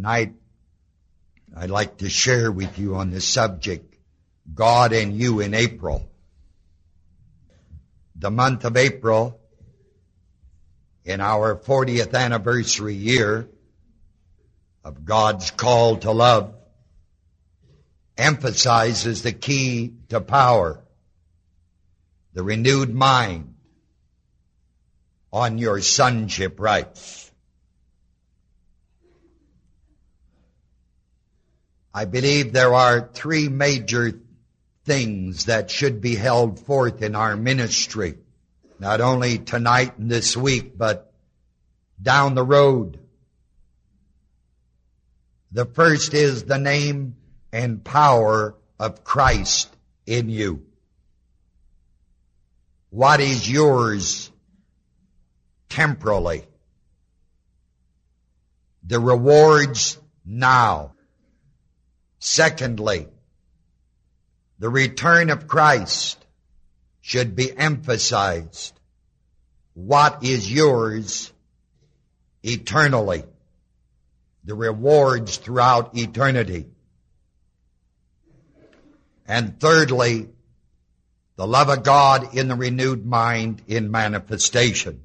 Tonight, I'd like to share with you on the subject, God and You in April. The month of April, in our 40th anniversary year of God's call to love, emphasizes the key to power, the renewed mind on your sonship rights. I believe there are three major things that should be held forth in our ministry, not only tonight and this week, but down the road. The first is the name and power of Christ in you. What is yours temporally? The rewards now. Secondly, the return of Christ should be emphasized. What is yours eternally? The rewards throughout eternity. And thirdly, the love of God in the renewed mind in manifestation.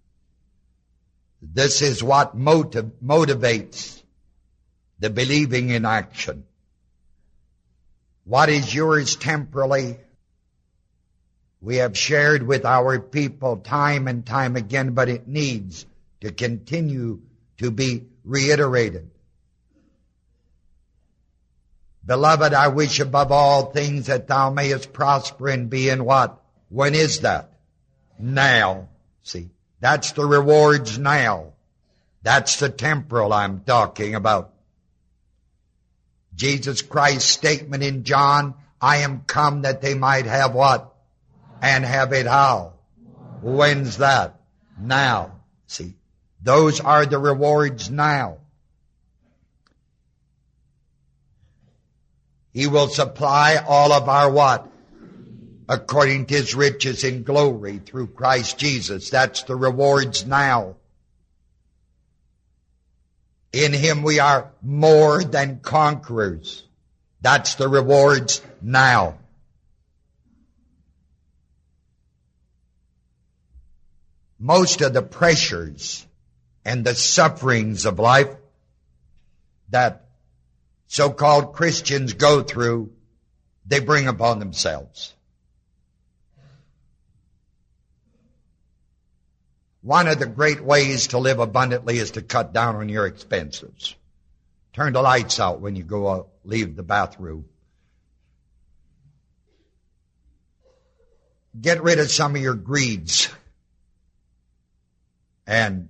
This is what motivates the believing in action. What is yours temporally? We have shared with our people time and time again, but it needs to continue to be reiterated. Beloved, I wish above all things that thou mayest prosper and be in what? When is that? Now. See, that's the rewards now. That's the temporal I'm talking about. Jesus Christ's statement in John, I am come that they might have what? And have it how? When's that? Now. See, those are the rewards now. He will supply all of our what? According to His riches in glory through Christ Jesus. That's the rewards now. In Him we are more than conquerors. That's the rewards now. Most of the pressures and the sufferings of life that so-called Christians go through, they bring upon themselves. One of the great ways to live abundantly is to cut down on your expenses. Turn the lights out when you go out, leave the bathroom. Get rid of some of your greeds. And,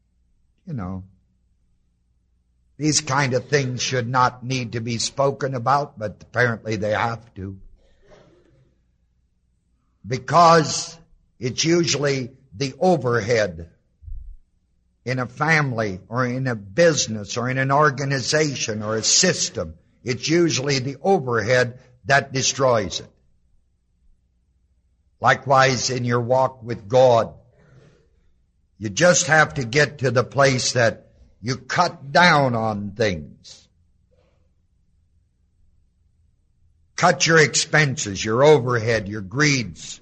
these kind of things should not need to be spoken about, but apparently they have to. Because it's usually the overhead in a family or in a business or in an organization or a system. It's usually the overhead that destroys it. Likewise, in your walk with God, you just have to get to the place that you cut down on things. Cut your expenses, your overhead, your greeds.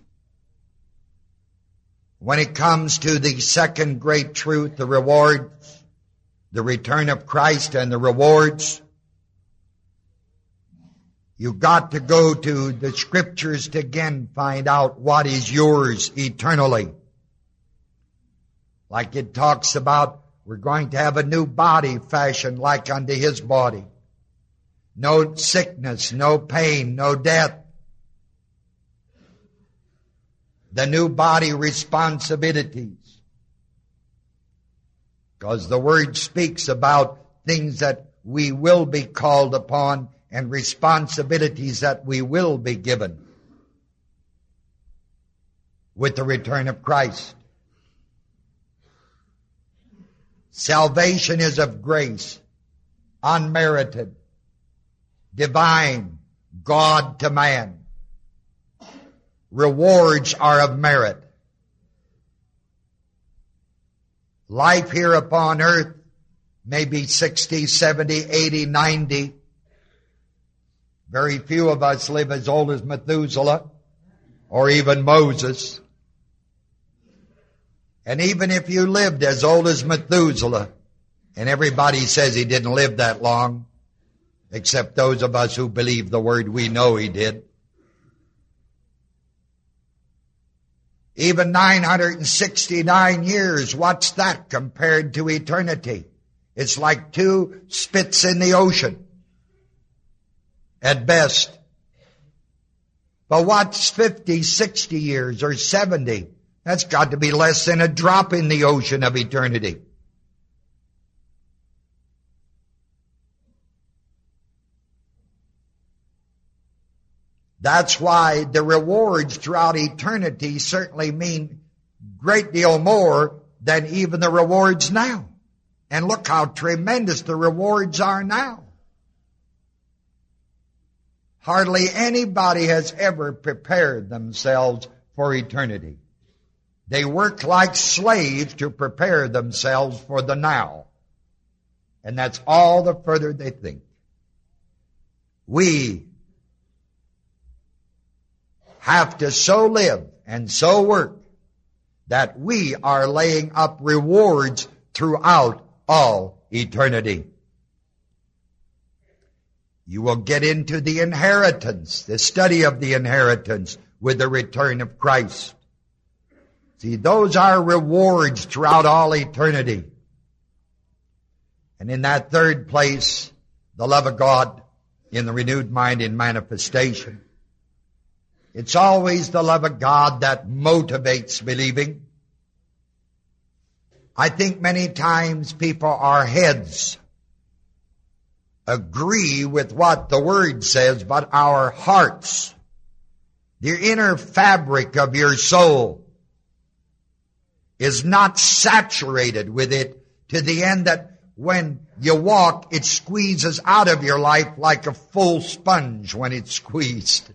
When it comes to the second great truth, the rewards, the return of Christ and the rewards, you've got to go to the Scriptures to again find out what is yours eternally. Like it talks about, we're going to have a new body fashioned like unto His body. No sickness, no pain, no death. The new body responsibilities. Because the Word speaks about things that we will be called upon and responsibilities that we will be given with the return of Christ. Salvation is of grace, unmerited, divine, God to man. Rewards are of merit. Life here upon earth, maybe 60, 70, 80, 90. Very few of us live as old as Methuselah or even Moses. And even if you lived as old as Methuselah, and everybody says he didn't live that long, except those of us who believe the word, we know he did. Even 969 years, what's that compared to eternity? It's like 2 spits in the ocean, at best. But what's 50, 60 years or 70? That's got to be less than a drop in the ocean of eternity. That's why the rewards throughout eternity certainly mean a great deal more than even the rewards now. And look how tremendous the rewards are now. Hardly anybody has ever prepared themselves for eternity. They work like slaves to prepare themselves for the now. And that's all the further they think. We have to so live and so work that we are laying up rewards throughout all eternity. You will get into the inheritance, the study of the inheritance with the return of Christ. See, those are rewards throughout all eternity. And in that third place, the love of God in the renewed mind in manifestation. It's always the love of God that motivates believing. I think many times people, our heads, agree with what the Word says, but our hearts, the inner fabric of your soul, is not saturated with it to the end that when you walk, it squeezes out of your life like a full sponge when it's squeezed.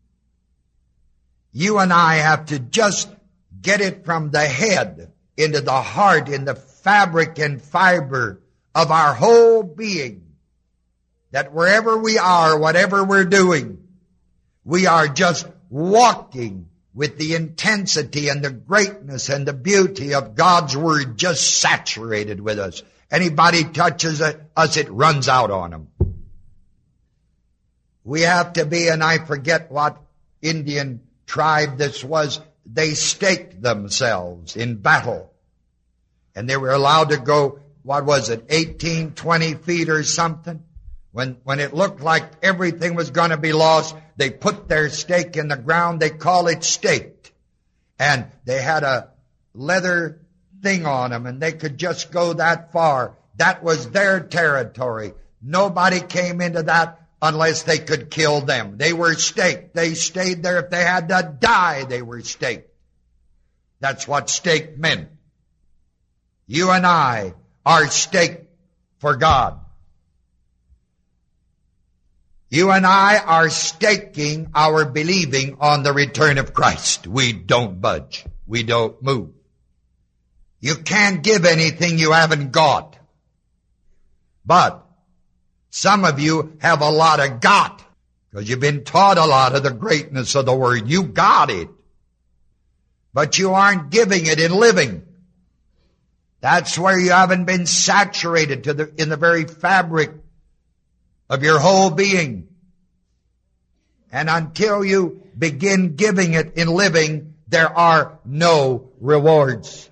You and I have to just get it from the head into the heart, in the fabric and fiber of our whole being, that wherever we are, whatever we're doing, we are just walking with the intensity and the greatness and the beauty of God's Word just saturated with us. Anybody touches us, it runs out on them. We have to be, and I forget what Indian tribe this was, they staked themselves in battle. And they were allowed to go, 18, 20 feet or something? When it looked like everything was going to be lost, they put their stake in the ground. They call it staked. And they had a leather thing on them, and they could just go that far. That was their territory. Nobody came into that unless they could kill them. They were staked. They stayed there. If they had to die, they were staked. That's what stake meant. You and I are staked for God. You and I are staking our believing on the return of Christ. We don't budge. We don't move. You can't give anything you haven't got. But some of you have a lot of got, because you've been taught a lot of the greatness of the Word. You got it. But you aren't giving it in living. That's where you haven't been saturated in the very fabric of your whole being. And until you begin giving it in living, there are no rewards.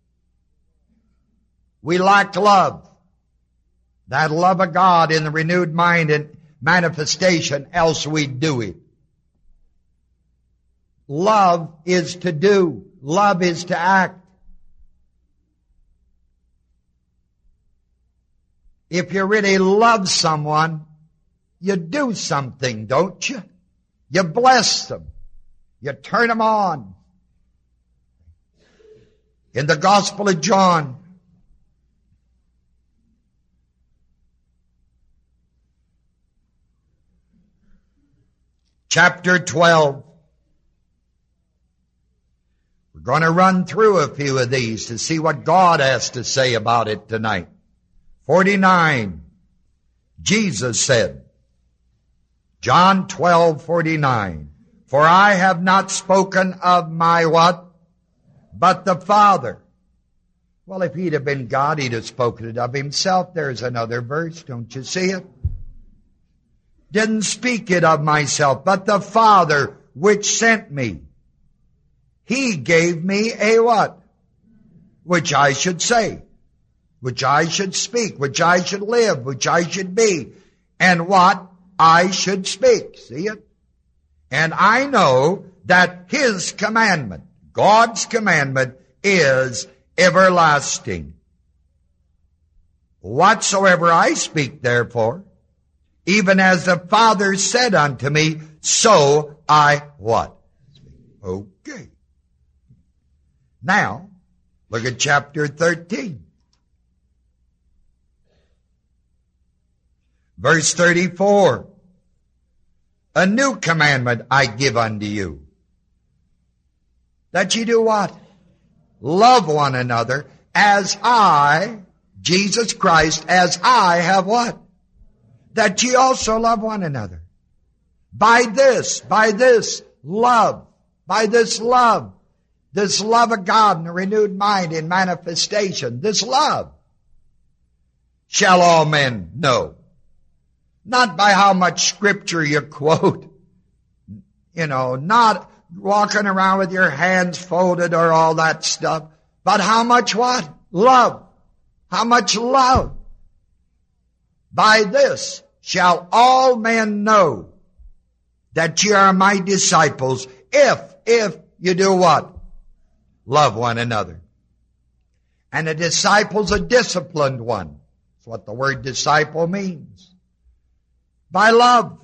We lack love. That love of God in the renewed mind and manifestation, else we do it. Love is to do. Love is to act. If you really love someone, you do something, don't you? You bless them. You turn them on. In the Gospel of John, chapter 12, we're going to run through a few of these to see what God has to say about it tonight. 49. Jesus said, John 12:49, for I have not spoken of my what? But the Father. Well, if he'd have been God, he'd have spoken it of himself. There's another verse. Don't you see it? Didn't speak it of myself, but the Father which sent me. He gave me a what? Which I should say, which I should speak, which I should live, which I should be, and what I should speak. See it? And I know that His commandment, God's commandment, is everlasting. Whatsoever I speak, therefore, even as the Father said unto me, so I what? Okay. Now, look at chapter 13. Verse 34. A new commandment I give unto you. That ye do what? Love one another as I, Jesus Christ, as I have what? That ye also love one another. By this love, this love of God in a renewed mind in manifestation, this love shall all men know. Not by how much scripture you quote, not walking around with your hands folded or all that stuff, but how much what? Love. How much love? By this shall all men know that ye are my disciples, if you do what? Love one another. And a disciple's a disciplined one. That's what the word disciple means. By love.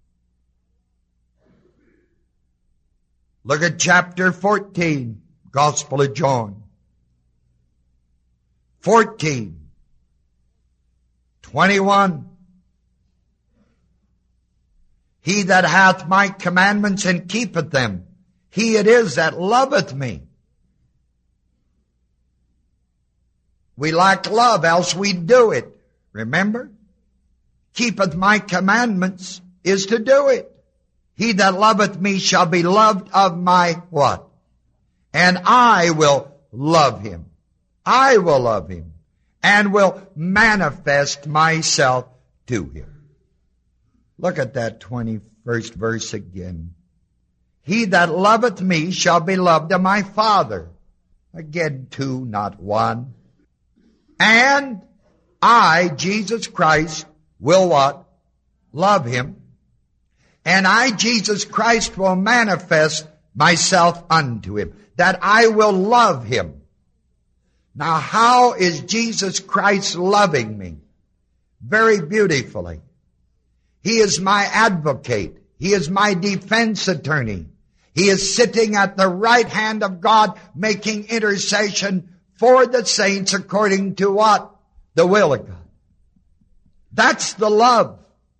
Look at chapter 14, Gospel of John. 14, 21. He that hath my commandments and keepeth them, he it is that loveth me. We lack love, else we'd do it. Remember? Keepeth my commandments is to do it. He that loveth me shall be loved of my what? And I will love him. I will love him and will manifest myself to him. Look at that 21st verse again. He that loveth me shall be loved of my Father. Again, two, not one. And I, Jesus Christ, will what? Love him. And I, Jesus Christ, will manifest myself unto him. That I will love him. Now, how is Jesus Christ loving me? Very beautifully. He is my advocate. He is my defense attorney. He is sitting at the right hand of God, making intercession for the saints according to what? The will of God. That's the love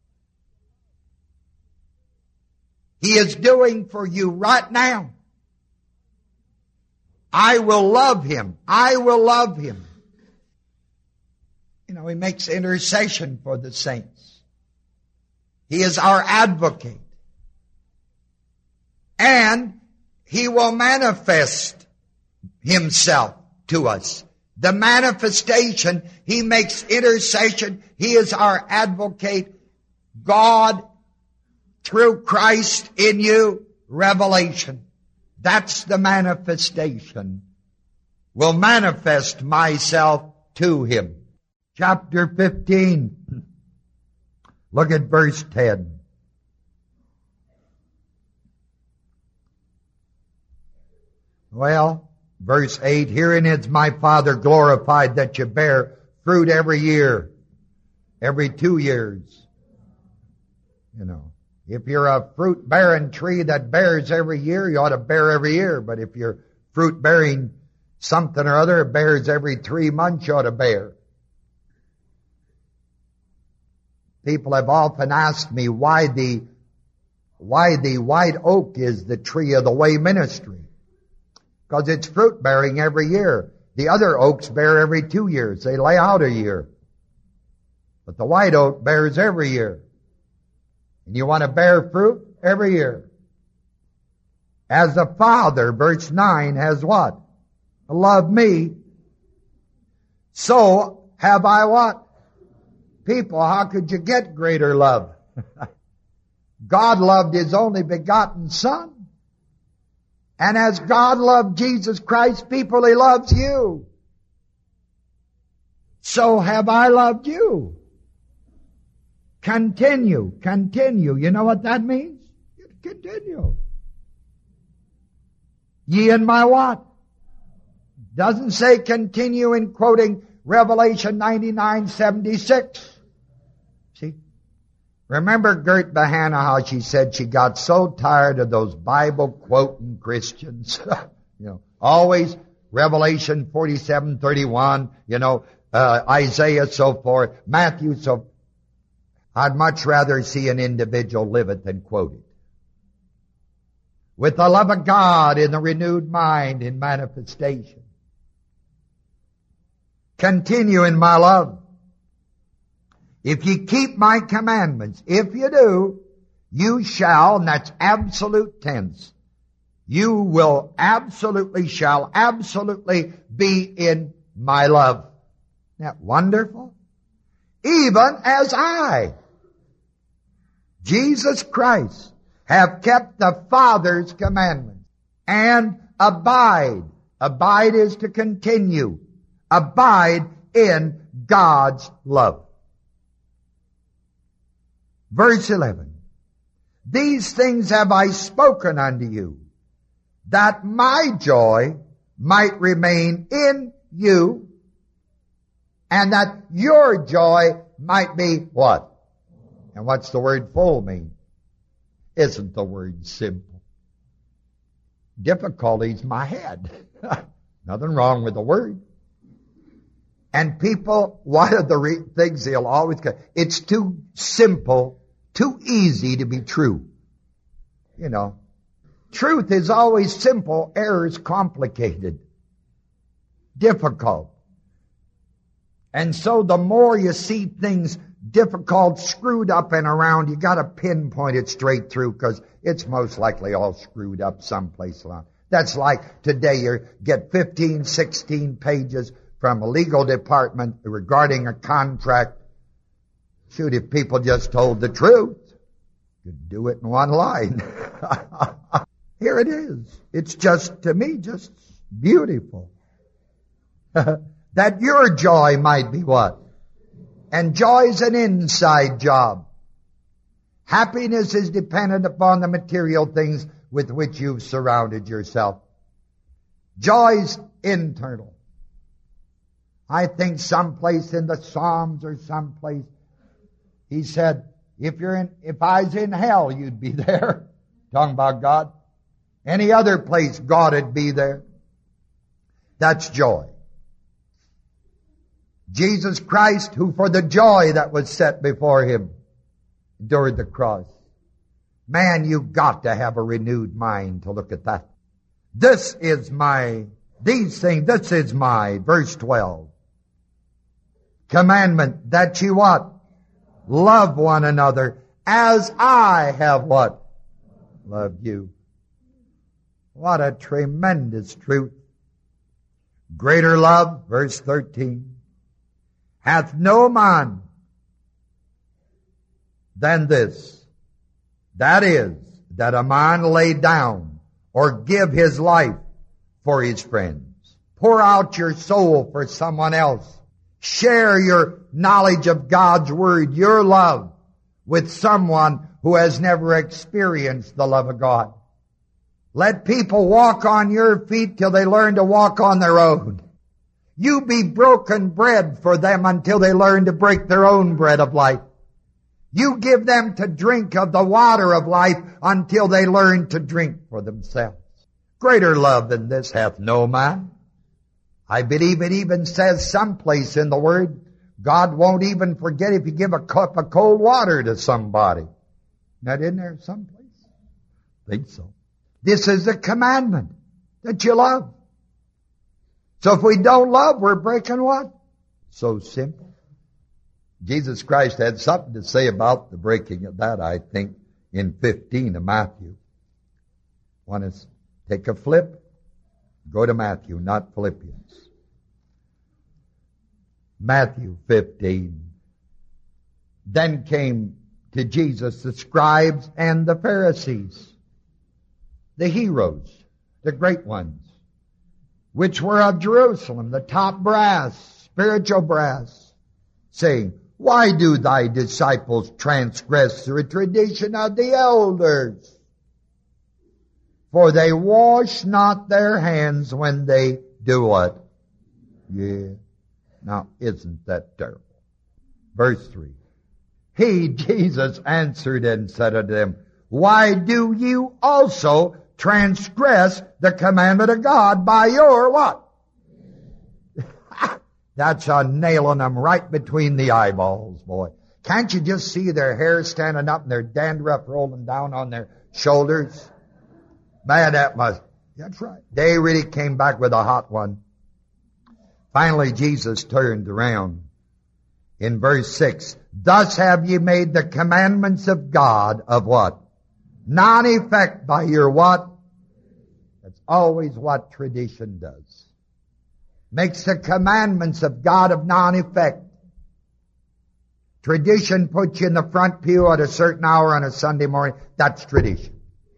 He is doing for you right now. I will love him. I will love him. He makes intercession for the saints. He is our advocate. And he will manifest himself to us. The manifestation, he makes intercession. He is our advocate. God, through Christ in you, revelation. That's the manifestation. Will manifest myself to him. Chapter 15. Look at verse 10. Well, verse 8, herein is my Father glorified, that you bear fruit every year, every 2 years. If you're a fruit-bearing tree that bears every year, you ought to bear every year. But if you're fruit-bearing something or other, it bears every 3 months, you ought to bear. People have often asked me why the white oak is the tree of the way ministry. Because it's fruit-bearing every year. The other oaks bear every 2 years. They lay out a year. But the white oak bears every year. And you want to bear fruit every year. As the Father, verse 9, has what? Loved me. So have I what? People, how could you get greater love? God loved His only begotten Son. And as God loved Jesus Christ, people, He loves you. So have I loved you. Continue, continue. You know what that means? Continue. Ye in my what? Doesn't say continue in quoting Revelation 99:76. See? Remember Gert Bahana, how she said she got so tired of those Bible quoting Christians. Always Revelation 47:31, Isaiah so forth, Matthew so. I'd much rather see an individual live it than quote it. With the love of God in the renewed mind in manifestation. Continue in my love. If ye keep my commandments, if you do, you shall, and that's absolute tense, you will shall absolutely be in my love. Isn't that wonderful? Even as I, Jesus Christ, have kept the Father's commandments and abide. Abide is to continue. Abide in God's love. Verse 11. These things have I spoken unto you, that my joy might remain in you, and that your joy might be what? And what's the word full mean? Isn't the word simple? Difficulty's my head. Nothing wrong with the word. And people, one of the things they'll always get, it's too simple, too easy to be true. Truth is always simple, error is complicated, difficult. And so the more you see things difficult, screwed up and around, you got to pinpoint it straight through, because it's most likely all screwed up someplace along. That's like today you get 15, 16 pages from a legal department regarding a contract. Shoot, if people just told the truth, you'd do it in one line. Here it is. It's just, to me, just beautiful. That your joy might be what? And joy's an inside job. Happiness is dependent upon the material things with which you've surrounded yourself. Joy's internal. I think someplace in the Psalms or someplace, he said, if I was in hell, you'd be there. Talking about God. Any other place, God would be there. That's joy. Jesus Christ, who for the joy that was set before Him, endured the cross. Man, you've got to have a renewed mind to look at that. This is my, verse 12. Commandment that you what? Love one another as I have what? Loved you. What a tremendous truth. Greater love, verse 13, hath no man than this. That is, that a man lay down or give his life for his friends. Pour out your soul for someone else. Share your knowledge of God's Word, your love, with someone who has never experienced the love of God. Let people walk on your feet till they learn to walk on their own. You be broken bread for them until they learn to break their own bread of life. You give them to drink of the water of life until they learn to drink for themselves. Greater love than this hath no man. I believe it even says someplace in the Word, God won't even forget if you give a cup of cold water to somebody. Not in there someplace? I think so. This is the commandment, that you love. So if we don't love, we're breaking what? So simple. Jesus Christ had something to say about the breaking of that, I think, in 15 of Matthew. Want to take a flip? Go to Matthew, not Philippians. Matthew 15. Then came to Jesus the scribes and the Pharisees, the heroes, the great ones, which were of Jerusalem, the top brass, spiritual brass, saying, Why do thy disciples transgress the tradition of the elders? For they wash not their hands when they do what? Yeah. Now, isn't that terrible? Verse 3. He, Jesus, answered and said unto them, Why do you also transgress the commandment of God by your what? That's a nailing them right between the eyeballs, boy. Can't you just see their hair standing up and their dandruff rolling down on their shoulders? Man, that's right. They really came back with a hot one. Finally, Jesus turned around. In verse 6, Thus have ye made the commandments of God of what? Non-effect by your what? That's always what tradition does. Makes the commandments of God of non-effect. Tradition puts you in the front pew at a certain hour on a Sunday morning. That's tradition.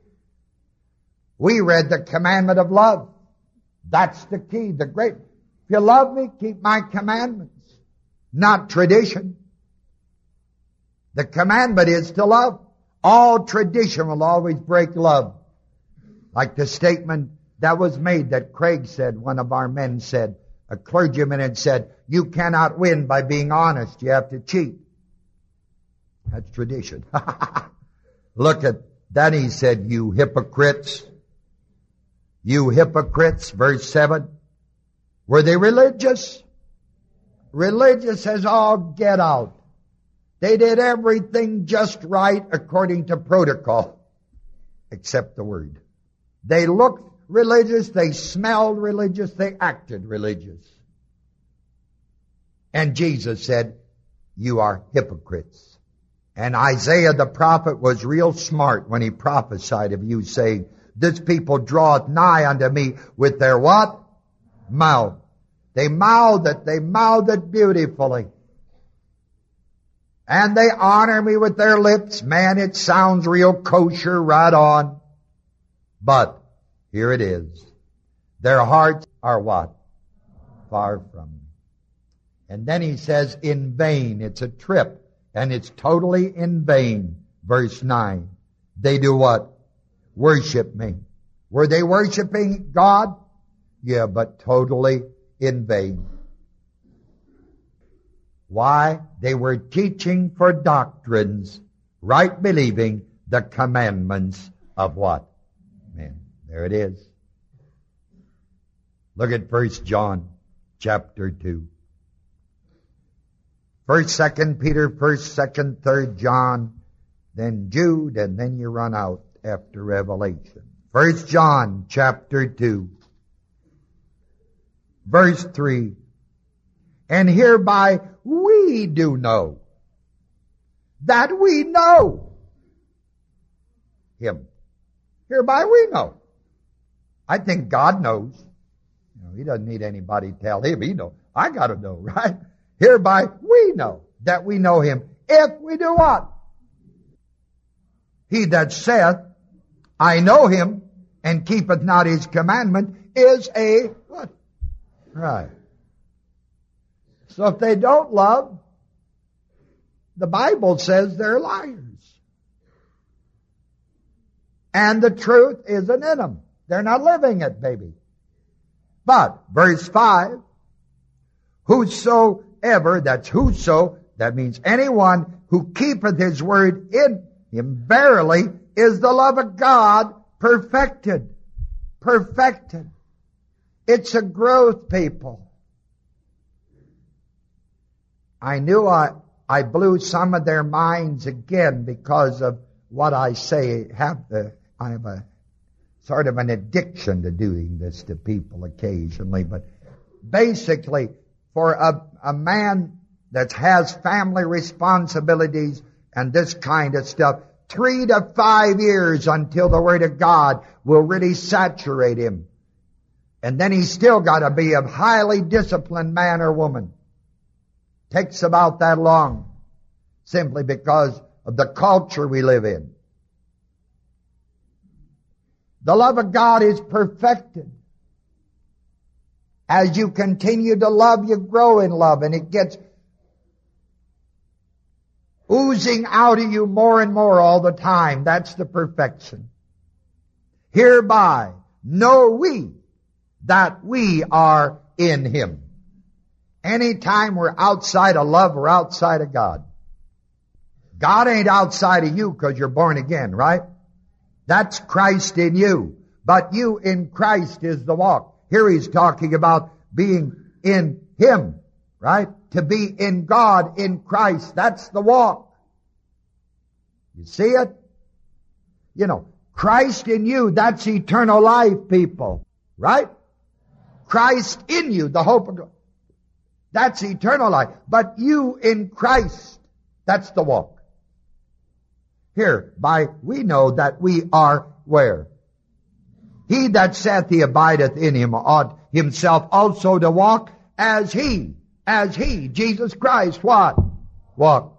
We read the commandment of love. That's the key. If you love me, keep my commandments. Not tradition. The commandment is to love. All tradition will always break love. Like the statement that was made that Craig said, one of our men said, a clergyman had said, you cannot win by being honest. You have to cheat. That's tradition. Look at that. He said, you hypocrites. You hypocrites. Verse 7. Were they religious? Religious as all get out. They did everything just right according to protocol, except the word. They looked religious, they smelled religious, they acted religious. And Jesus said, you are hypocrites. And Isaiah the prophet was real smart when he prophesied of you, saying, this people draweth nigh unto me with their what? Mouth. They mouth it beautifully. And they honor me with their lips. Man, it sounds real kosher right on. But here it is. Their hearts are what? Far from me. And then he says, in vain. It's a trip. And it's totally in vain. Verse 9. They do what? Worship me. Were they worshiping God? Yeah, but totally in vain. Why? They were teaching for doctrines, right believing the commandments of what? Men. There it is. Look at 1 John chapter 2. 1st, 2nd Peter, 1st, 2nd, 3rd John, then Jude, and then you run out after Revelation. 1 John chapter 2. Verse 3, and hereby we do know that we know Him. Hereby we know. I think God knows. He doesn't need anybody to tell Him. He knows. I got to know, right? Hereby we know that we know Him. If we do what? He that saith, I know Him, and keepeth not His commandment, is a what? Right. So if they don't love, the Bible says they're liars. And the truth isn't in them. They're not living it, baby. But, verse 5, whosoever, that's whoso, that means anyone who keepeth His word in him, verily is the love of God perfected. Perfected. It's a growth, people. I knew I blew some of their minds again because of what I say. I have a sort of an addiction to doing this to people occasionally. But basically, for a man that has family responsibilities and this kind of stuff, 3 to 5 years until the Word of God will really saturate him. And then he's still got to be a highly disciplined man or woman. Takes about that long, simply because of the culture we live in. The love of God is perfected. As you continue to love, you grow in love, and it gets oozing out of you more and more all the time. That's the perfection. Hereby know we that we are in Him. Anytime we're outside of love, we're outside of God. God ain't outside of you because you're born again, right? That's Christ in you. But you in Christ is the walk. Here he's talking about being in Him, right? To be in God, in Christ. That's the walk. You see it? You know, Christ in you, that's eternal life, people. Right? Christ in you, the hope of God. That's eternal life. But you in Christ, that's the walk. Here, we know that we are where? He that saith he abideth in him ought himself also to walk as he, Jesus Christ, what? Walked.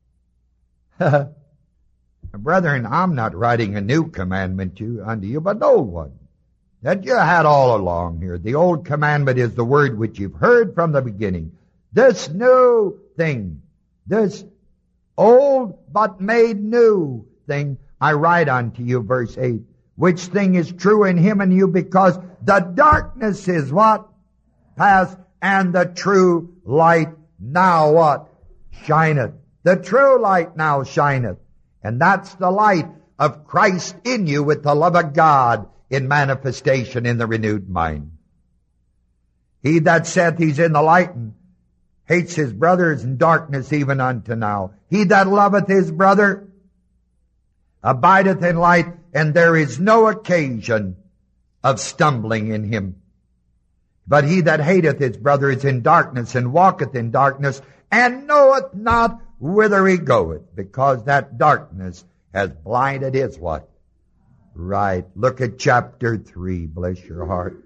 Brethren, I'm not writing a new commandment unto you, but an old one that you had all along here. The old commandment is the word which you've heard from the beginning. This new thing, this old but made new thing, I write unto you, verse 8, which thing is true in Him and you, because the darkness is what? Past, and the true light now what? Shineth. The true light now shineth. And that's the light of Christ in you with the love of God in manifestation in the renewed mind. He that saith he's in the light and hates his brother is in darkness even unto now. He that loveth his brother abideth in light, and there is no occasion of stumbling in him. But he that hateth his brother is in darkness, and walketh in darkness, and knoweth not whither he goeth, because that darkness has blinded his what? Right. Look at chapter 3, bless your heart.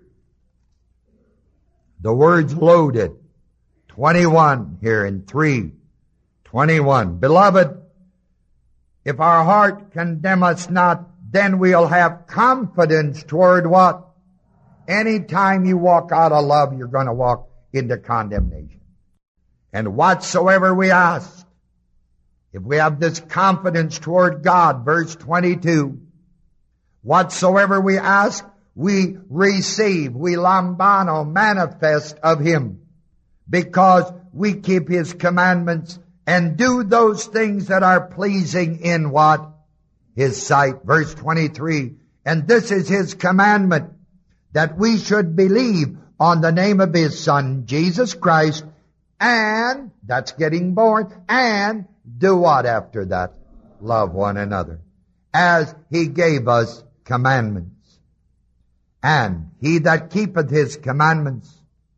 The word's loaded. 21 here in 3:21. Beloved, if our heart condemn us not, then we'll have confidence toward what? Anytime you walk out of love, you're going to walk into condemnation. And whatsoever we ask, if we have this confidence toward God, verse 22, whatsoever we ask, we receive, we lambano, manifest of Him, because we keep His commandments and do those things that are pleasing in what? His sight. Verse 23, and this is His commandment, that we should believe on the name of His Son, Jesus Christ, and, that's getting born, and do what after that? Love one another, as He gave us commandments. And he that keepeth His commandments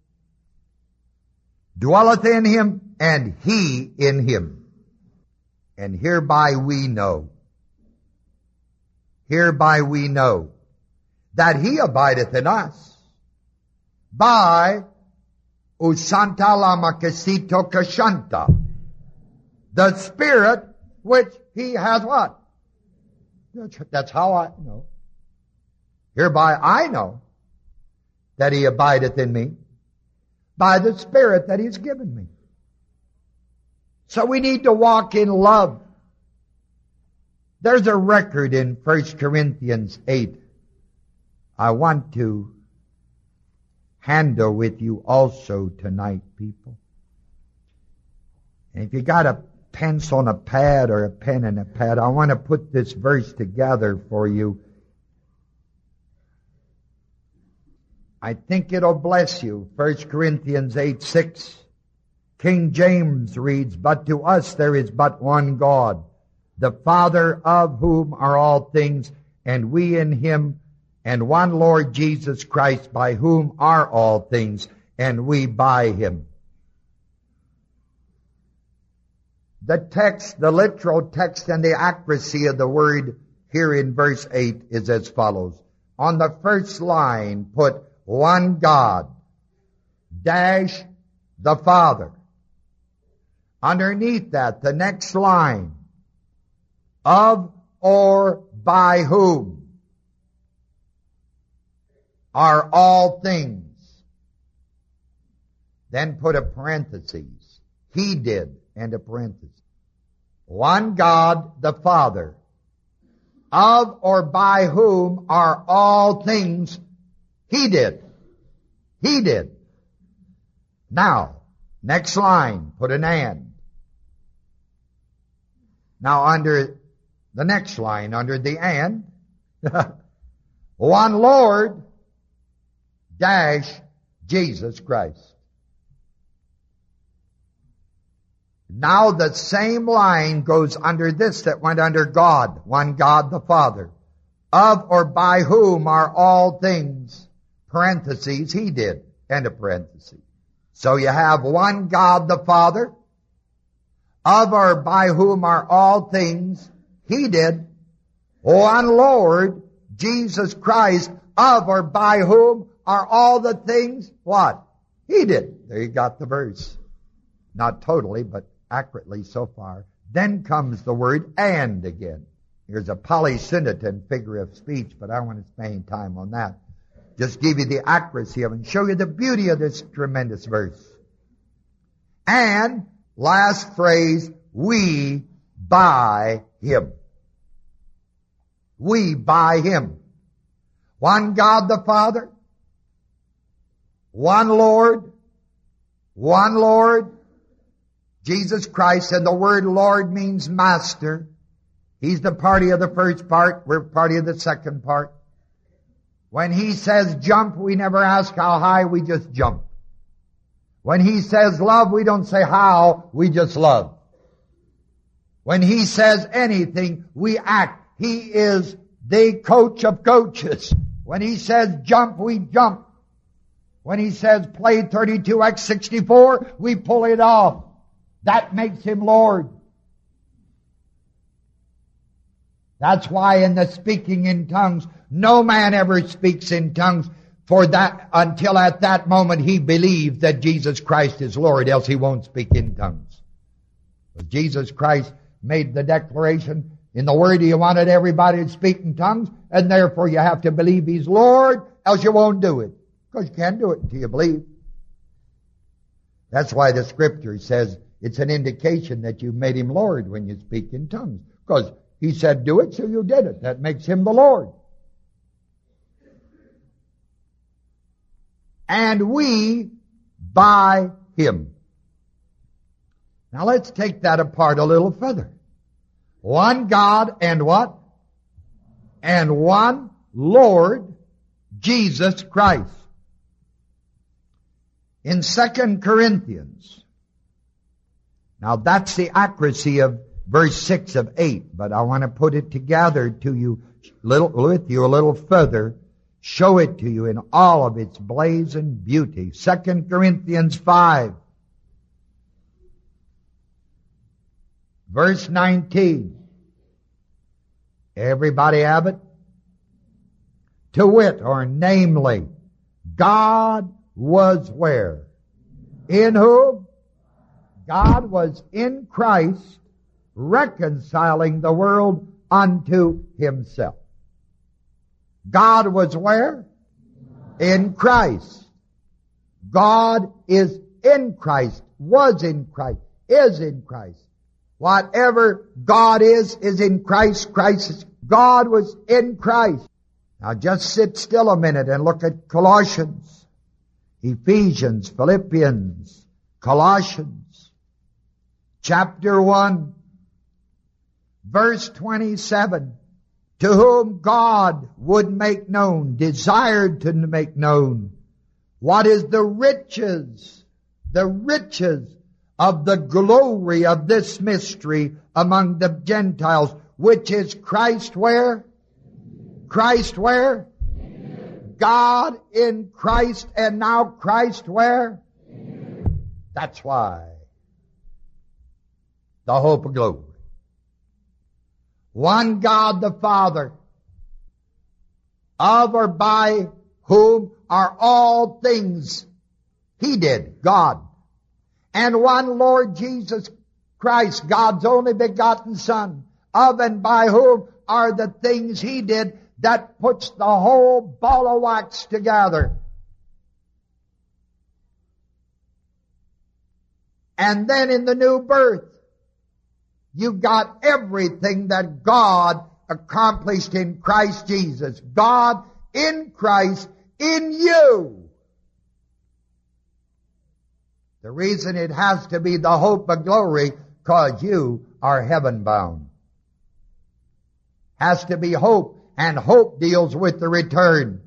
dwelleth in Him, and He in him. And hereby we know that He abideth in us by usanta lama casito kashanta, the Spirit which He has what? That's how I know. Hereby I know that He abideth in me by the Spirit that He's given me. So we need to walk in love. There's a record in 1 Corinthians 8 I want to handle with you also tonight, people. And if you got a pencil and a pad or a pen and a pad, I want to put this verse together for you. I think it'll bless you. 1 Corinthians 8:6. King James reads, but to us there is but one God, the Father of whom are all things, and we in Him, and one Lord Jesus Christ, by whom are all things, and we by Him. the text, the literal text and the accuracy of the word here in verse 8 is as follows. On the first line, put one God, dash the Father. Underneath that, the next line, of or by whom are all things. Then put a parenthesis. He did, and a parenthesis. One God, the Father, of or by whom are all things. He did. He did. Now, next line, put an and. Now under the next line, under the and, one Lord, dash Jesus Christ. Now the same line goes under this that went under God, one God the Father, of or by whom are all things, parentheses, He did, and a parenthesis. So you have one God the Father, of or by whom are all things, He did, one Lord, Jesus Christ, of or by whom are all the things, what? He did. There you got the verse. Not totally, but accurately so far. Then comes the word and again. Here's a polysyndeton figure of speech, but I don't want to spend time on that. Just give you the accuracy of it and show you the beauty of this tremendous verse. And, last phrase, we by Him. We by Him. One God the Father, one Lord, Jesus Christ, and the word Lord means master. He's the party of the first part, we're party of the second part. When He says jump, we never ask how high, we just jump. When He says love, we don't say how, we just love. When He says anything, we act. He is the coach of coaches. When He says jump, we jump. When He says play 32x64, we pull it off. That makes Him Lord. That's why in the speaking in tongues, no man ever speaks in tongues for that until at that moment he believes that Jesus Christ is Lord, else he won't speak in tongues. But Jesus Christ made the declaration in the Word He wanted everybody to speak in tongues, and therefore you have to believe He's Lord, else you won't do it. Because you can't do it until you believe. That's why the Scripture says it's an indication that you've made Him Lord when you speak in tongues. Because He said do it, so you did it. That makes Him the Lord. And we by Him. Now let's take that apart a little further. One God and what? And one Lord, Jesus Christ. In 2 Corinthians, now that's the accuracy of verse 6 of 8, but I want to put it together to you with you a little further, show it to you in all of its blazing beauty. 2 Corinthians 5, verse 19. Everybody have it? To wit, or namely, God was where? In whom? God was in Christ, reconciling the world unto Himself. God was where? In Christ. God is in Christ, was in Christ, is in Christ. Whatever God is in Christ. God was in Christ. Now just sit still a minute and look at Colossians, Ephesians, Philippians, Colossians, chapter 1, verse 27. To whom God would make known, desired to make known, what is the riches of the glory of this mystery among the Gentiles, which is Christ where? Christ where? God in Christ, and now Christ where? That's why the hope of glory. One God the Father, of or by whom are all things. He did, God. And one Lord Jesus Christ, God's only begotten Son, of and by whom are the things He did, that puts the whole ball of wax together. And then in the new birth, you got everything that God accomplished in Christ Jesus. God in Christ in you. The reason it has to be the hope of glory, because you are heaven bound. Has to be hope, and hope deals with the return.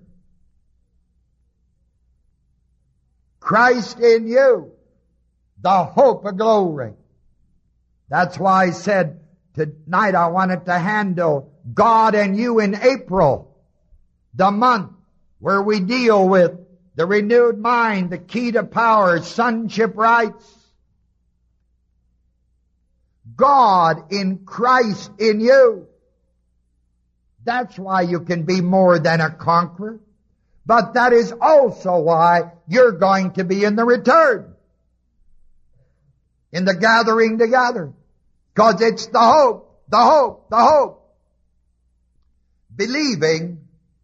Christ in you, the hope of glory. That's why I said tonight I wanted to handle God and you in April, the month where we deal with the renewed mind, the key to power, sonship rights. God in Christ in you. That's why you can be more than a conqueror. But that is also why you're going to be in the return. In the gathering together. Because it's the hope, the hope, the hope. Believing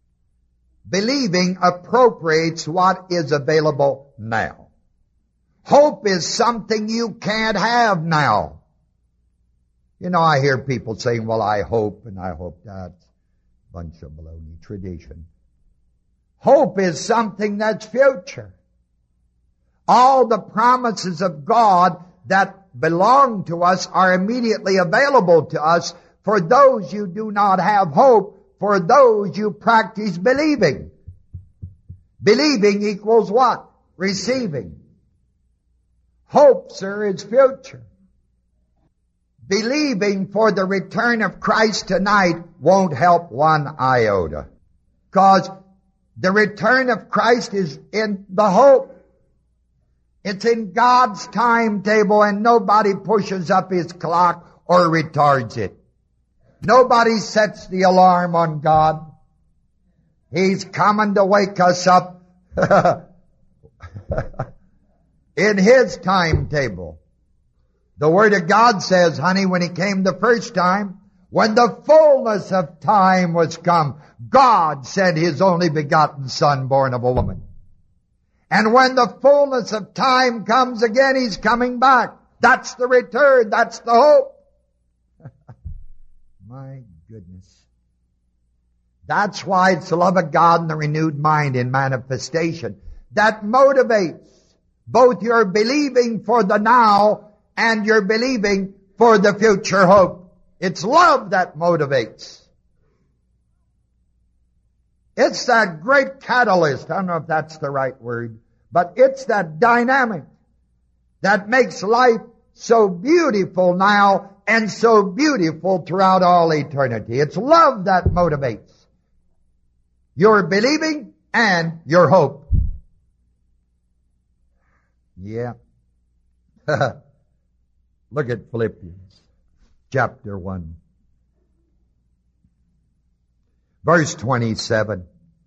appropriates what is available now. Hope is something you can't have now. You know, I hear people saying, well, I hope, and I hope that's a bunch of baloney, tradition. Hope is something that's future. All the promises of God that belong to us are immediately available to us for those you do not have hope, for those you practice believing. Believing equals what? Receiving. Hope, sir, is future. Believing for the return of Christ tonight won't help one iota. Because the return of Christ is in the hope. It's in God's timetable, and nobody pushes up his clock or retards it. Nobody sets the alarm on God. He's coming to wake us up in His timetable. The Word of God says, honey, when He came the first time, when the fullness of time was come, God sent His only begotten Son, born of a woman. And when the fullness of time comes again, He's coming back. That's the return. That's the hope. My goodness. That's why it's the love of God and the renewed mind in manifestation that motivates both your believing for the now and your believing for the future hope. It's love that motivates. It's that great catalyst. I don't know if that's the right word, but it's that dynamic that makes life so beautiful now and so beautiful throughout all eternity. It's love that motivates your believing and your hope. Yeah. Look at Philippians chapter 1. Verse 27.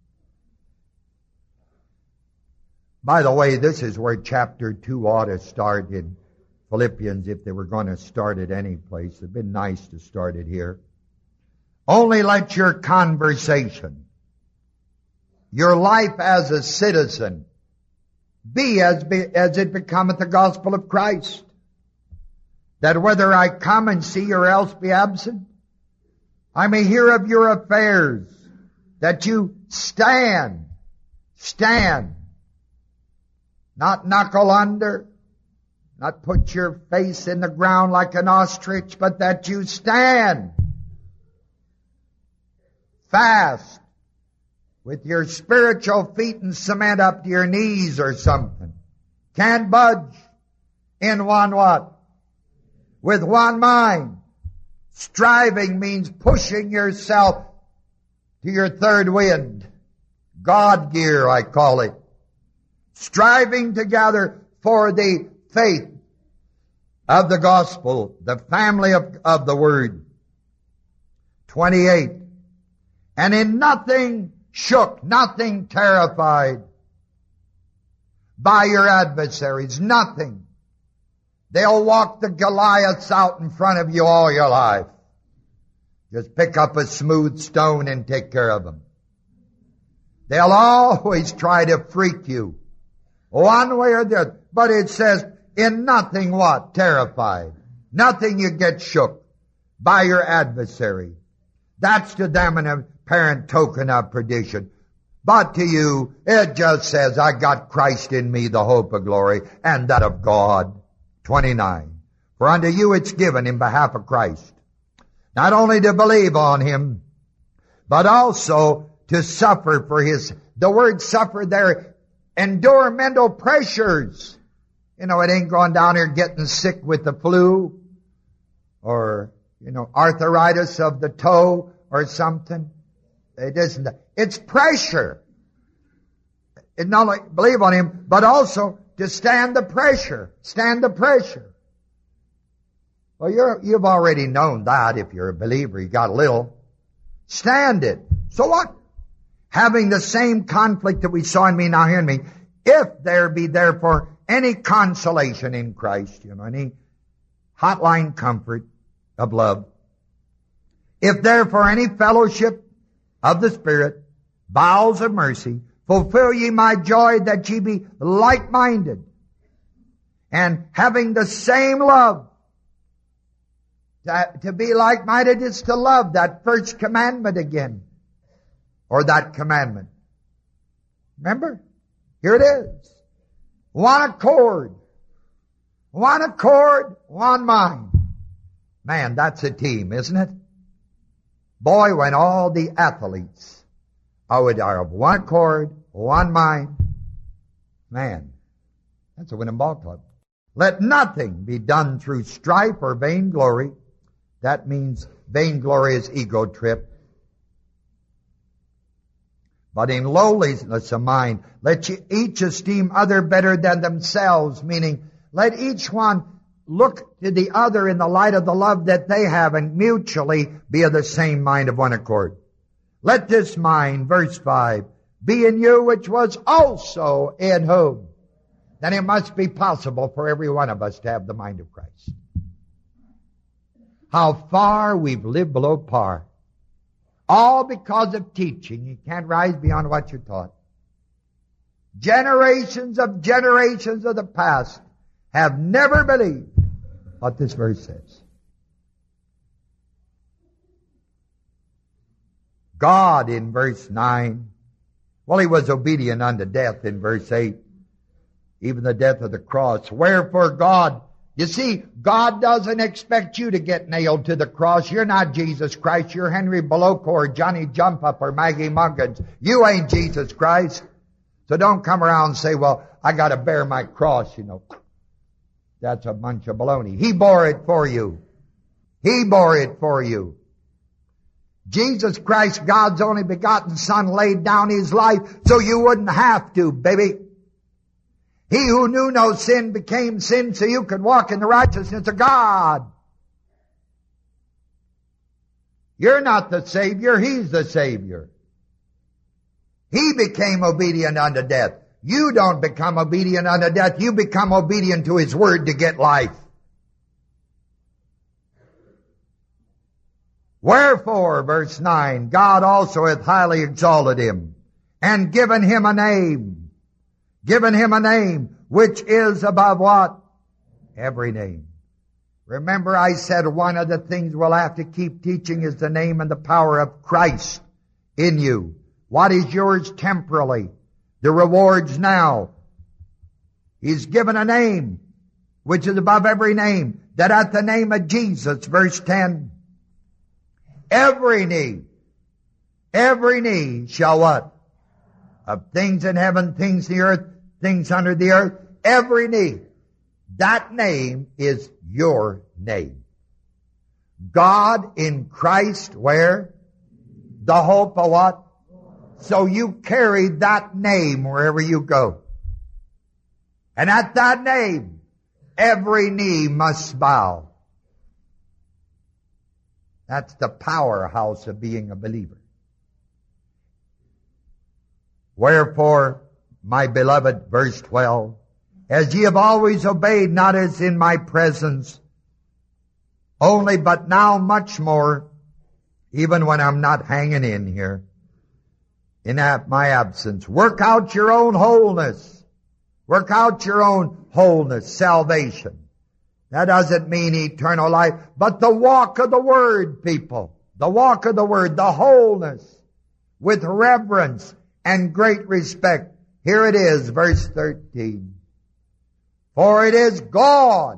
By the way, this is where chapter 2 ought to start in Philippians if they were going to start it any place. It'd been nice to start it here. Only let your conversation, your life as a citizen, be as it becometh the gospel of Christ. That whether I come and see or else be absent, I may hear of your affairs, that you stand, not knuckle under, not put your face in the ground like an ostrich, but that you stand fast with your spiritual feet in cement up to your knees or something. Can't budge in one what? With one mind. Striving means pushing yourself to your third wind. God gear, I call it. Striving together for the faith of the gospel, the family of the word. 28. And in nothing shook, nothing terrified by your adversaries, nothing. They'll walk the Goliaths out in front of you all your life. Just pick up a smooth stone and take care of them. They'll always try to freak you, one way or the other. But it says, in nothing what? Terrified. Nothing you get shook by your adversary. That's to them an apparent token of perdition. But to you, it just says, I got Christ in me, the hope of glory, and that of God. 29. For unto you it's given in behalf of Christ, not only to believe on him, but also to suffer for his, the word suffer there, endure mental pressures. You know, it ain't going down here getting sick with the flu or, arthritis of the toe or something. It isn't that. It's pressure. It's not only believe on him, but also to stand the pressure. Stand the pressure. Well, you've already known that if you're a believer. You got a little. Stand it. So what? Having the same conflict that we saw in me, now hear me. If there be therefore any consolation in Christ, any hotline comfort of love. If therefore any fellowship of the Spirit, bowels of mercy, fulfill ye my joy that ye be like-minded, and having the same love. To be like-minded is to love, that first commandment again, or that commandment. Remember? Here it is. One accord. One accord, one mind. Man, that's a team, isn't it? Boy, when all the athletes are of one accord, one mind, man, that's a winning ball club. Let nothing be done through strife or vainglory. That means vainglory is ego trip. But in lowliness of mind, let you each esteem other better than themselves, meaning let each one look to the other in the light of the love that they have and mutually be of the same mind of one accord. Let this mind, verse 5, be in you which was also in whom? Then it must be possible for every one of us to have the mind of Christ. How far we've lived below par. All because of teaching. You can't rise beyond what you're taught. Generations of the past have never believed what this verse says. God in verse 9, well, he was obedient unto death in verse 8, even the death of the cross. Wherefore God, you see, God doesn't expect you to get nailed to the cross. You're not Jesus Christ. You're Henry Boloco or Johnny Jump Up or Maggie Muggins. You ain't Jesus Christ. So don't come around and say, well, I got to bear my cross, That's a bunch of baloney. He bore it for you. He bore it for you. Jesus Christ, God's only begotten Son, laid down his life so you wouldn't have to, baby. He who knew no sin became sin so you could walk in the righteousness of God. You're not the Savior, he's the Savior. He became obedient unto death. You don't become obedient unto death. You become obedient to his word to get life. Wherefore, verse 9, God also hath highly exalted him and given him a name. Given him a name which is above what? Every name. Remember I said one of the things we'll have to keep teaching is the name and the power of Christ in you. What is yours temporally? The rewards now. He's given a name which is above every name, that at the name of Jesus, verse 10, every knee shall what? Of things in heaven, things in the earth, things under the earth, every knee. That name is your name. God in Christ, where? The hope of what? So you carry that name wherever you go. And at that name, every knee must bow. That's the powerhouse of being a believer. Wherefore, my beloved, verse 12, as ye have always obeyed, not as in my presence only, but now much more, even when I'm not hanging in here, in my absence. Work out your own wholeness. Work out your own wholeness, salvation. That doesn't mean eternal life, but the walk of the Word, people. The walk of the Word, the wholeness, with reverence and great respect. Here it is, verse 13. For it is God,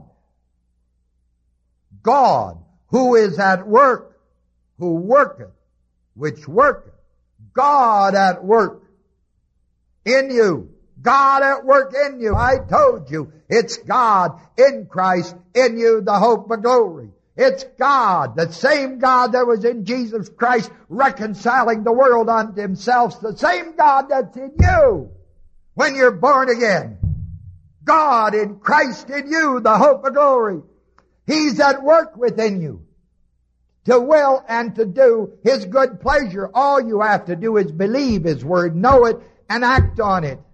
who is at work, who worketh, which worketh, God at work in you. God at work in you. I told you, it's God in Christ in you, the hope of glory. It's God, the same God that was in Jesus Christ, reconciling the world unto Himself, the same God that's in you when you're born again. God in Christ in you, the hope of glory. He's at work within you to will and to do His good pleasure. All you have to do is believe His Word, know it, and act on it.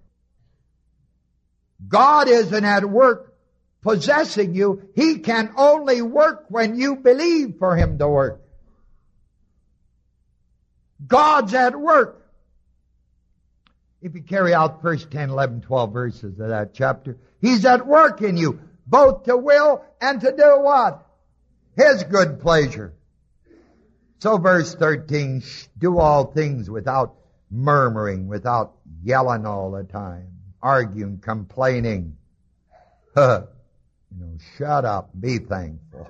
God isn't at work possessing you. He can only work when you believe for Him to work. God's at work. If you carry out first 10, 11, 12 verses of that chapter, He's at work in you, both to will and to do what? His good pleasure. So verse 13, do all things without murmuring, without yelling all the time, arguing, complaining. Shut up, be thankful.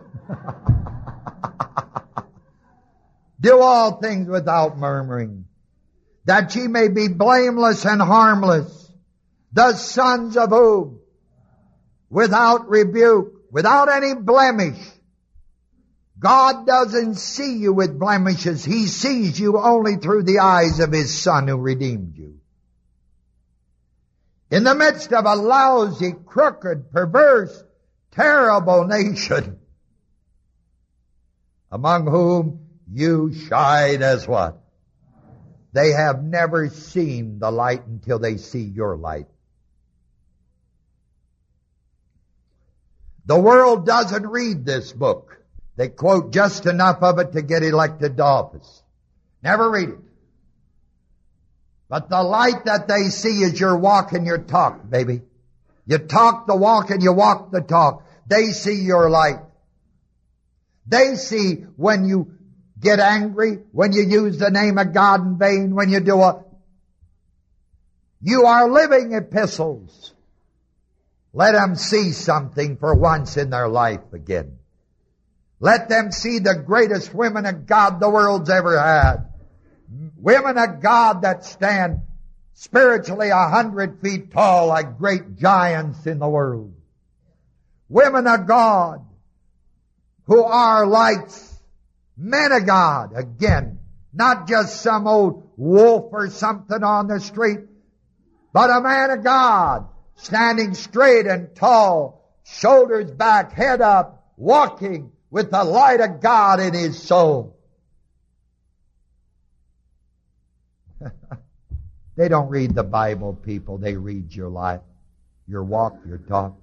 Do all things without murmuring, that ye may be blameless and harmless, the sons of whom? Without rebuke, without any blemish. God doesn't see you with blemishes. He sees you only through the eyes of His Son who redeemed you. In the midst of a lousy, crooked, perverse, terrible nation, among whom you shine as what? They have never seen the light until they see your light. The world doesn't read this book. They quote just enough of it to get elected to office. Never read it. But the light that they see is your walk and your talk, baby. You talk the walk and you walk the talk. They see your light. They see when you get angry, when you use the name of God in vain, when you do you are living epistles. Let them see something for once in their life again. Let them see the greatest women of God the world's ever had. Women of God that stand spiritually 100 feet tall like great giants in the world. Women of God who are lights. Men of God, again, not just some old wolf or something on the street, but a man of God standing straight and tall, shoulders back, head up, walking with the light of God in his soul. They don't read the Bible, people. They read your life, your walk, your talk.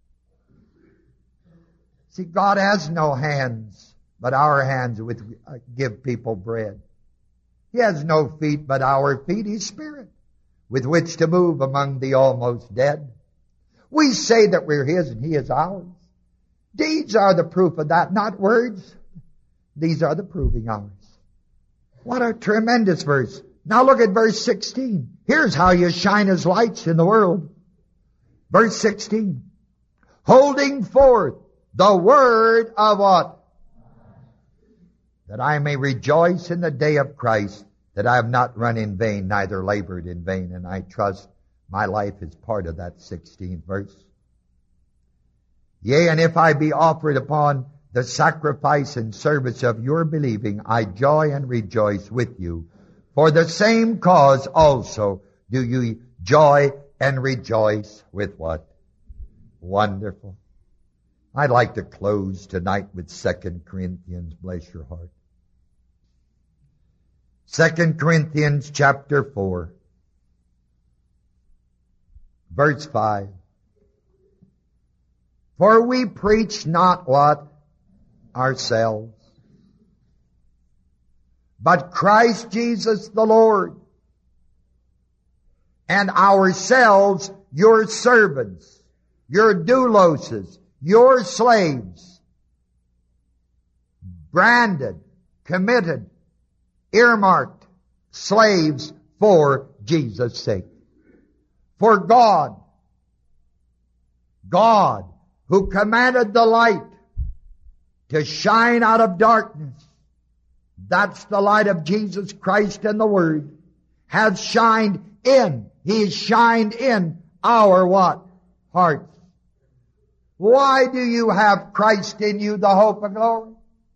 See, God has no hands, but our hands with give people bread. He has no feet, but our feet, His Spirit, with which to move among the almost dead. We say that we're His and He is ours. Deeds are the proof of that, not words. These are the proving ours. What a tremendous verse. Now look at verse 16. Here's how you shine as lights in the world. Verse 16. Holding forth the word of what? That I may rejoice in the day of Christ, that I have not run in vain, neither labored in vain. And I trust my life is part of that 16th verse. Yea, and if I be offered upon the sacrifice and service of your believing, I joy and rejoice with you. For the same cause also do you joy and rejoice with what? Wonderful. I'd like to close tonight with 2 Corinthians. Bless your heart. 2 Corinthians chapter 4, verse 5. For we preach not what? Ourselves, but Christ Jesus the Lord, and ourselves your servants, your douloses, your slaves, branded, committed, earmarked slaves for Jesus' sake. For God who commanded the light to shine out of darkness, that's the light of Jesus Christ and the Word, has shined in. He's shined in our what? Hearts. Why do you have Christ in you, the hope of glory?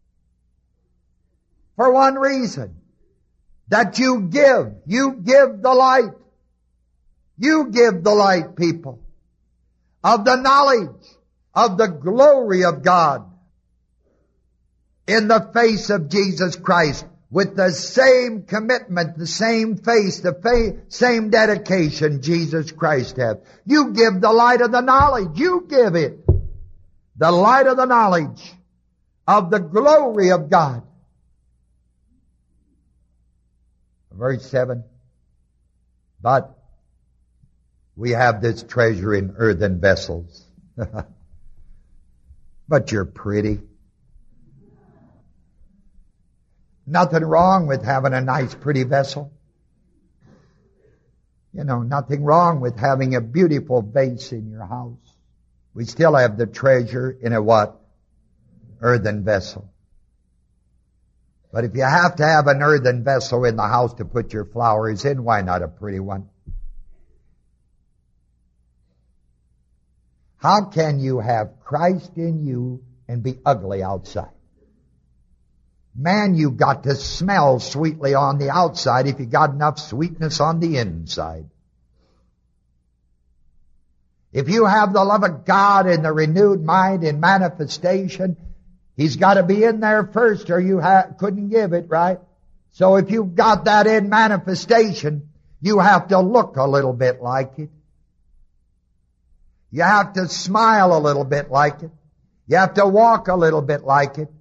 For one reason, that you give the light. You give the light, people, of the knowledge of the glory of God in the face of Jesus Christ, with the same commitment, the same face, the same dedication Jesus Christ had. You give the light of the knowledge. You give it. The light of the knowledge of the glory of God. Verse 7. But we have this treasure in earthen vessels. But you're pretty. Nothing wrong with having a nice, pretty vessel. You know, nothing wrong with having a beautiful vase in your house. We still have the treasure in a what? Earthen vessel. But if you have to have an earthen vessel in the house to put your flowers in, why not a pretty one? How can you have Christ in you and be ugly outside? Man, you've got to smell sweetly on the outside if you got enough sweetness on the inside. If you have the love of God in the renewed mind in manifestation, He's got to be in there first or you couldn't give it, right? So if you've got that in manifestation, you have to look a little bit like it. You have to smile a little bit like it. You have to walk a little bit like it.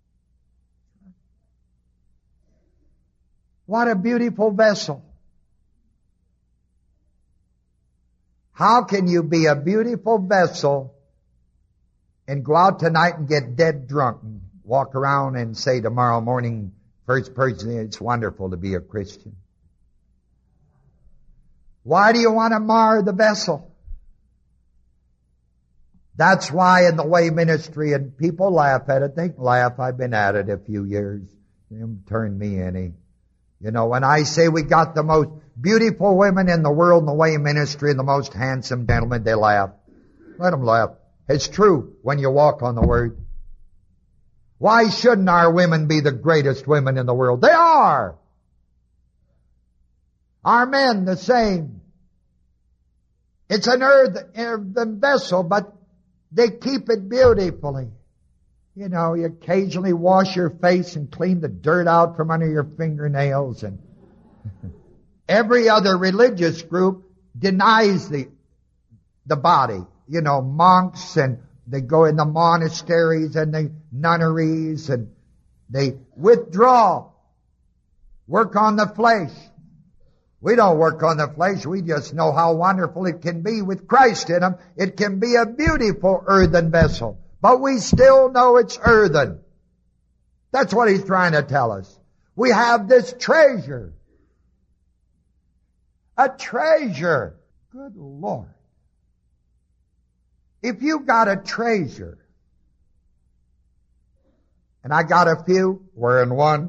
What a beautiful vessel. How can you be a beautiful vessel and go out tonight and get dead drunk and walk around and say tomorrow morning, first person, it's wonderful to be a Christian? Why do you want to mar the vessel? That's why in the way ministry, and people laugh at it, they laugh, I've been at it a few years, they haven't turned me any. You know, when I say we got the most beautiful women in the world in the way ministry and the most handsome gentlemen, they laugh. Let them laugh. It's true when you walk on the Word. Why shouldn't our women be the greatest women in the world? They are. Our men the same. It's an earthen vessel, but they keep it beautifully. You know, you occasionally wash your face and clean the dirt out from under your fingernails. And every other religious group denies the body. You know, monks, and they go in the monasteries and the nunneries and they withdraw. Work on the flesh. We don't work on the flesh. We just know how wonderful it can be with Christ in them. It can be a beautiful earthen vessel. But we still know it's earthen. That's what he's trying to tell us. We have this treasure. A treasure. Good Lord. If you got a treasure, and I got a few, we're in one.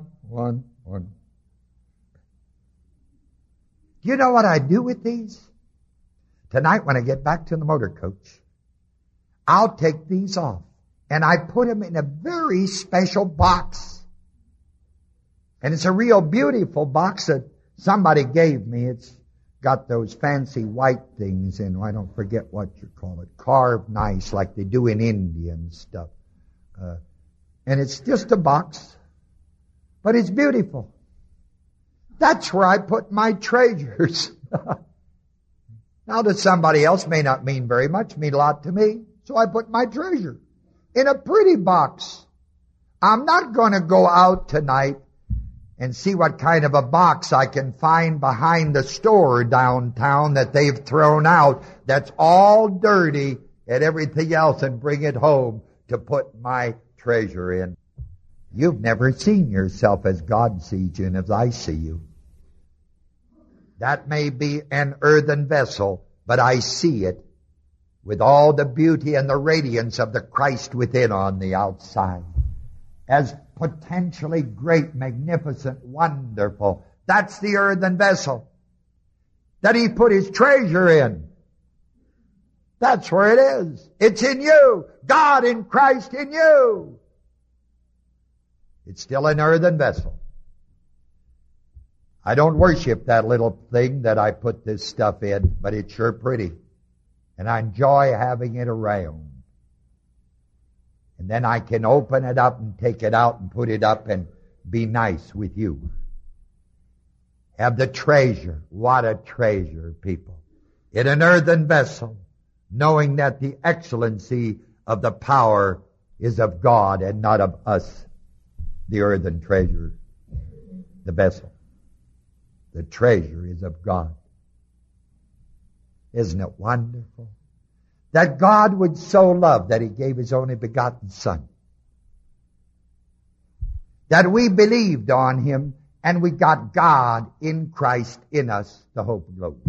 You know what I do with these? Tonight when I get back to the motor coach, I'll take these off and I put them in a very special box. And it's a real beautiful box that somebody gave me. It's got those fancy white things in, I don't forget what you call it, carved nice like they do in India and stuff. And it's just a box, but it's beautiful. That's where I put my treasures. Now to somebody else may not mean very much, mean a lot to me. So I put my treasure in a pretty box. I'm not going to go out tonight and see what kind of a box I can find behind the store downtown that they've thrown out that's all dirty and everything else and bring it home to put my treasure in. You've never seen yourself as God sees you and as I see you. That may be an earthen vessel, but I see it with all the beauty and the radiance of the Christ within on the outside. As potentially great, magnificent, wonderful. That's the earthen vessel that He put His treasure in. That's where it is. It's in you. God in Christ in you. It's still an earthen vessel. I don't worship that little thing that I put this stuff in, but it's sure pretty. And I enjoy having it around. And then I can open it up and take it out and put it up and be nice with you. Have the treasure. What a treasure, people. In an earthen vessel, knowing that the excellency of the power is of God and not of us, the earthen treasure, the vessel. The treasure is of God. Isn't it wonderful? That God would so love that He gave His only begotten Son. That we believed on Him and we got God in Christ in us, the hope of glory.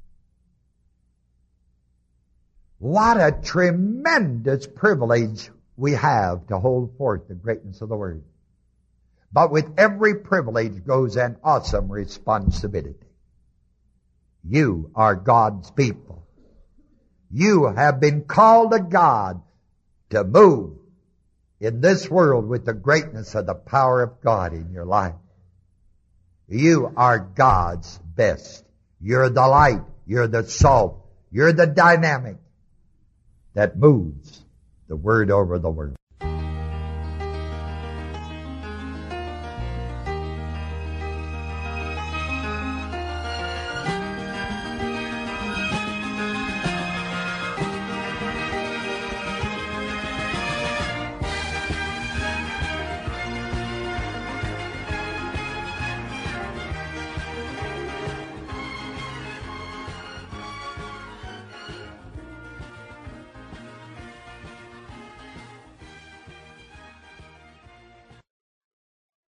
What a tremendous privilege we have to hold forth the greatness of the Word. But with every privilege goes an awesome responsibility. You are God's people. You have been called of God to move in this world with the greatness of the power of God in your life. You are God's best. You're the light. You're the salt. You're the dynamic that moves the Word over the world.